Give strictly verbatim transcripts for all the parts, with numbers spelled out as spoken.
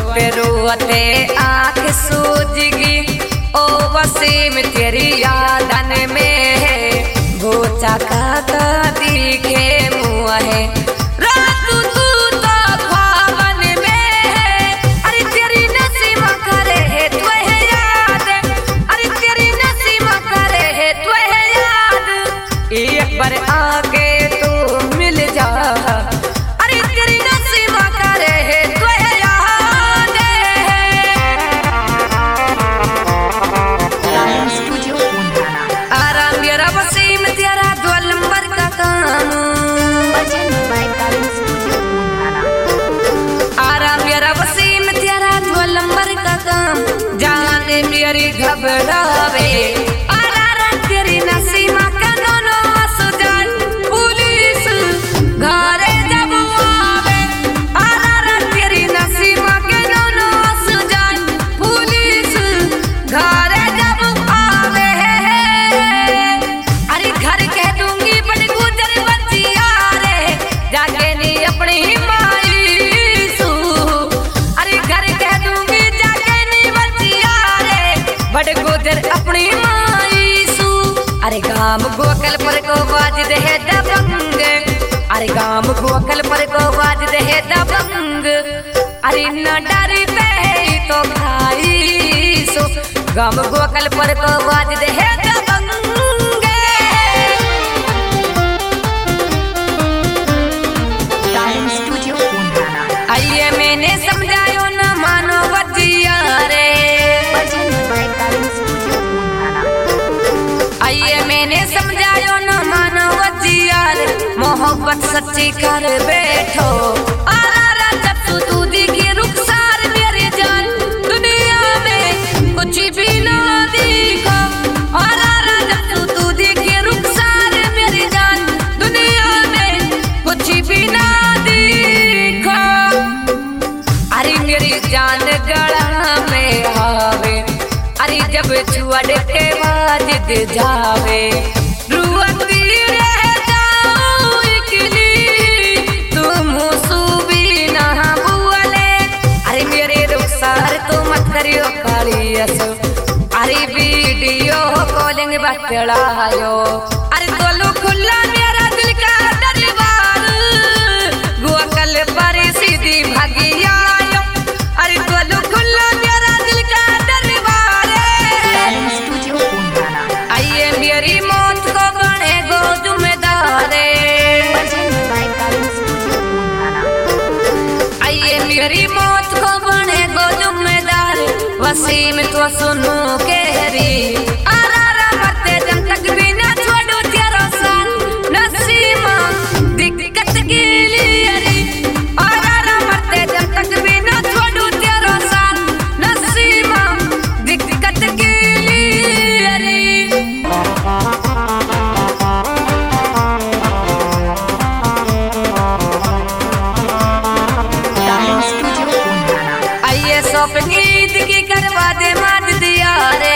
रोते रोते आँख सूजगी ओ वसीम तेरी यादन में भूचा का दिखे मुँह है रात तू तो ख्वाबन में अरे तेरी नसीम करे है तुहे याद अरे तेरी नसीम करे है तुहे याद एक बार आके तू मिल जा अरे तेरी नसीम करे है तुहे याद आराम मेरा वसीम तेरा दो नंबर का काम आराम मेरा वसीम तेरा दो नंबर का काम जाने मेरी घबरावे आरा तेरी नसीमा का दोनों सुजान पुलिस घरे जब आवे आरा तेरी नसीमा के दोनों सुजान पुलिस घरे जब आवे अरे घर कह दूंगी बड़ी गुजर बचिया रे जाके नी अपनी माई सू अरे घर कह दूंगी जाके नी बचिया रे बड़े गुजर अपनी माई सू अरे गाम गोकल पर को बाज दे दबंग अरे गाम गोकल पर को बाज दे दबंग अरे न डरी पे तो खाई सो गाम गोकल पर को बाज दे दबंग आइए मैंने समझायो न मानो बजिया रे आइए मैंने समझायो न मानो बजिया रे मोहब्बत सच्ची कर बैठो आरा जब तू दूधी की रुखसार मेरी जान दुनिया में कुछ भी ना दिखो आरा जब तू दूधी की रुखसार मेरी जान दुनिया में कुछ भी ना दिखो अरे मेरी जान गला में आवे अरे जब छुअड़ के वाजिद जावे रुअती रह जाऊं इकली तुम सूबी ना बुअले अरे मेरे रुखसार तो मत करियो काली असो अरे वीडियो कॉलिंग बतलायो अरे तोलो खुला मेरा दिल का दरबार गोकल पर सीधी भगिया अरे तोलो खुला मेरा दिल का दरबार आइए मेरी मौत को बने गो जुम्मेदार आइए मेरी मौत को बने गो जुम्मेदार वसीम तो सुनो कहरी आरा मरते जब तक भी ना छोड़ो तेरा साथ नसीमा दिक्कत के लिए आरा मरते जब तक भी ना छोड़ो तेरा साथ नसीमा दिक्कत के लिए आइए शॉपिंग ईद की करवा दे माज दिया रे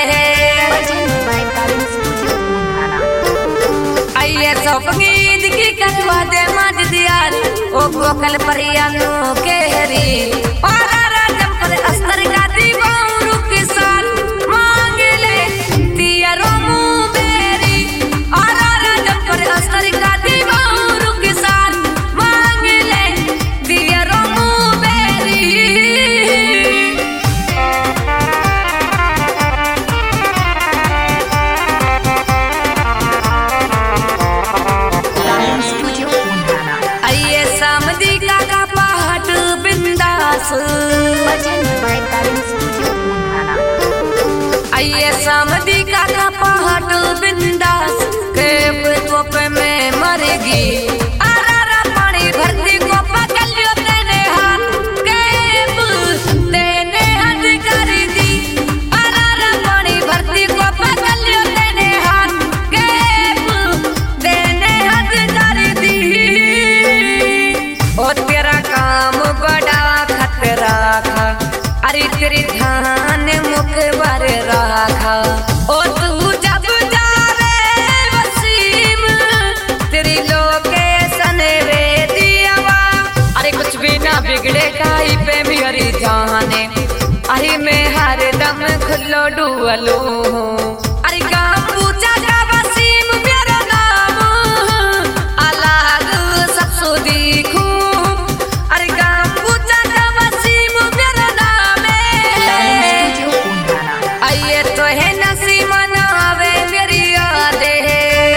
आइए शॉपिंग ईद की करवा दे माज दिया ओ गोकल परियानो केहरी आरा जब पर अस्तर का दीवार के साथ मांग ले तियारो मुंह बेरी आरा जब पर अस्तर का दीवार के साथ मांग ले तियारो मुंह बेरी आइए सामदी का का पहाड़ बिंदास आइए सामदी का का पहाड़ बिंदास के तोप में मरेगी आरा पानी भरती को पकड़ लियो तेने हाथ के तेने हाथ कर दी आरा पानी भरती को पकड़ लियो तेने हाथ के तेने हाथ कर दी ओ तेरा काम बड़ा खतरा था अरे तेरी ध्यान मुख बर राखा ओ तू जब जावे वसीम तेरी लोके आई में हर दम खुलो डुअलो अरे काम पूजा का वसीम मेरा नाम अलग सबसो देखूं अरे काम पूजा का वसीम मेरा नाम आइए तो है नसीम मनावे मेरी यादें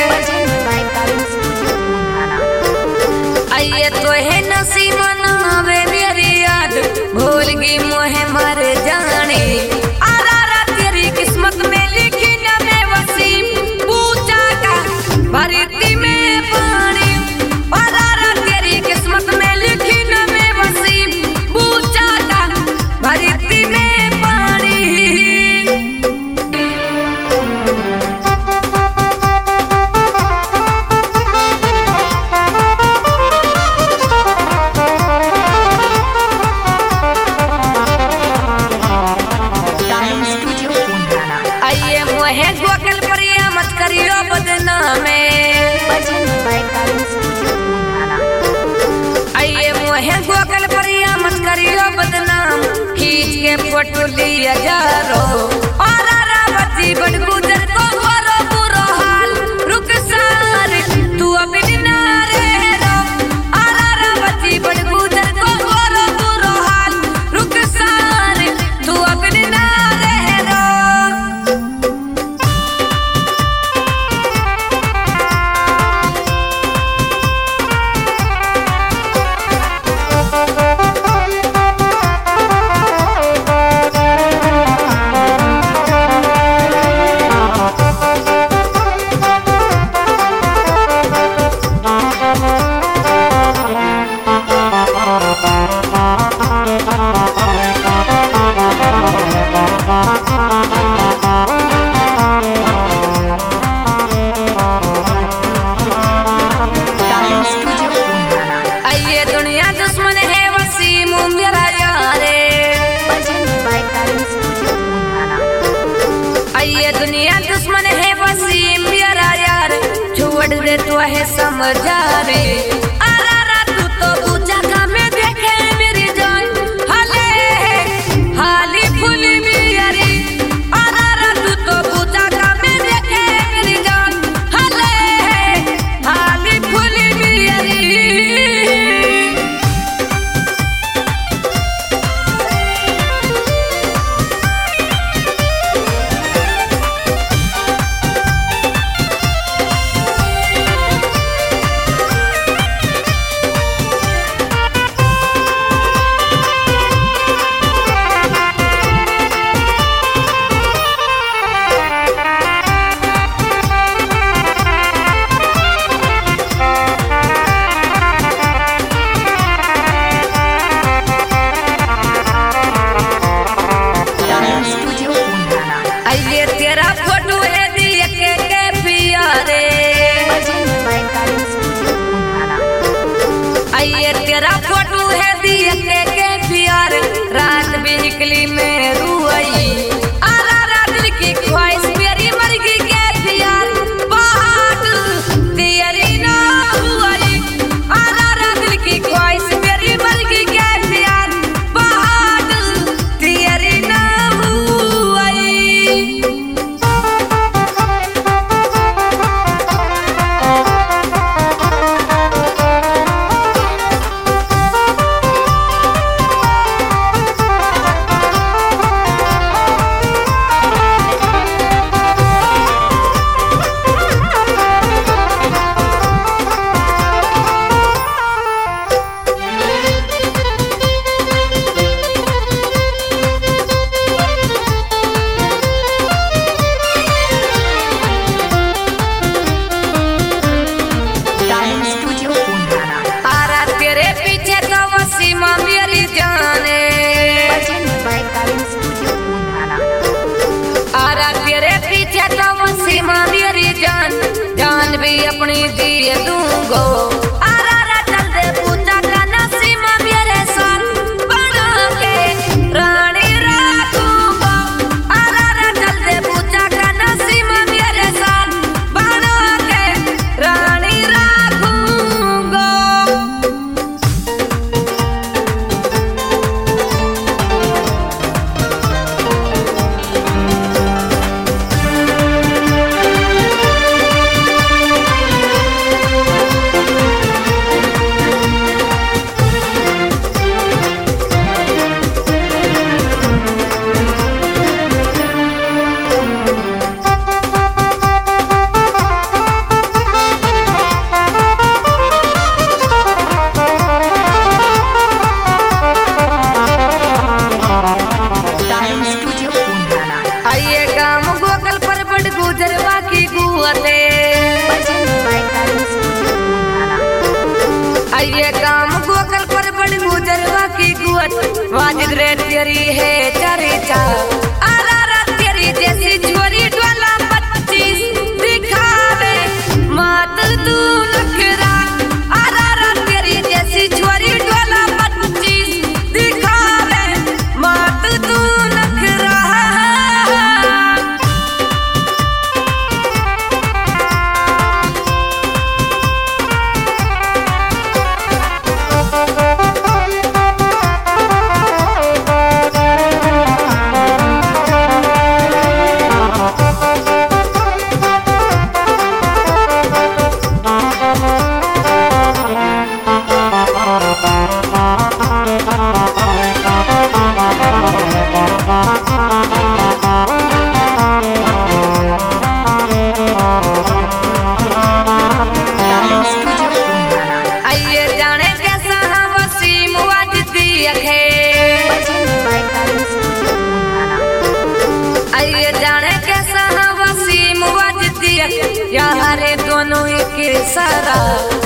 आइए तो है नसीम मनावे मेरी याद भूल गई मोहे मर जाने आरा तेरी किस्मत में लिखी न मैं वसीम पूजा का भरती में पानी आरा तेरी किस्मत में लिखी न मैं वसीम पूजा का भरती में पानी है गोकल परिया मत करियो बदनामे आइए मोहे गोकल परिया मत करियो बदनाम खींच के फोटो लिया जा रो और रावती बड़ गुजर को करो बुरा हाल रुक सार तू अभी ना रह रो और रावती बड़ गुजर को करो बुरा हाल रुक सार तू अभी ना रह रो ये दुनिया दुश्मन है वसीम मेरा यार छोड़ दे तो है समझा रे आरा तू तो पूजा का में देखे मेरी जान हाले हाली फूली मेरी आरा तू तो पूजा का में देखे मेरी जान हाले हाली फूली मेरी तेरा फोटो है दिए के के प्यारे आइए तेरा फोटो है दिए के के प्यारे रात बिजली में रुई आरा रात की ख्वाहिश मेरी मरगी के प्यार बात तेरी ना हुई आरा रात की ख्वाहिश मेरी मरगी के प्यार बात तेरी ना हुई वाजिद रे तेरी है चर्चा आरा तेरी जैसी छोरी डोला पच्चीस दिखावे मत तू नखरा आरा तेरी जैसी छोरी डोला पच्चीस दिखावे मत तू नखरा। यारे दोनों एक सारा